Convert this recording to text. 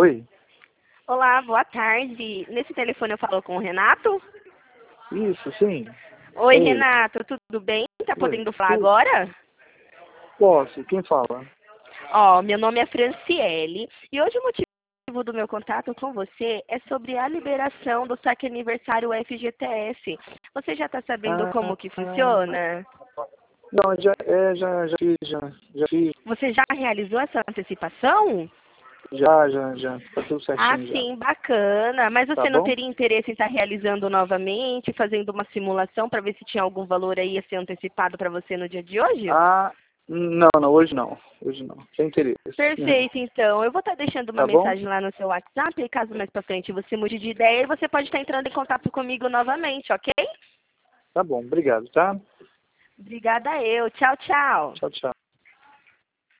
Oi? Olá, boa tarde. Nesse telefone eu falo com o Renato? Isso, sim. Oi, É ele. Renato, tudo bem? Tá Oi. podendo falar agora? Posso? Quem fala? Ó, meu nome é Franciele e hoje o motivo do meu contato com você é sobre a liberação do saque aniversário FGTS. Você já está sabendo Ah, como que ah, funciona? não, já fiz, já fiz, Você já realizou essa antecipação? já. Tá tudo Ah, certinho já. sim, bacana. Mas Tá você não bom? teria interesse em estar realizando novamente, fazendo uma simulação para ver se tinha algum valor aí a ser antecipado para você no dia de hoje? Ah, não, hoje não. Hoje não. Sem interesse. Perfeito, então. Eu vou estar deixando uma Tá bom? mensagem lá no seu WhatsApp e caso mais para frente você mude de ideia, você pode estar entrando em contato comigo novamente, ok? Tá bom, obrigado, tá? Obrigada eu. Tchau, tchau. Tchau, tchau.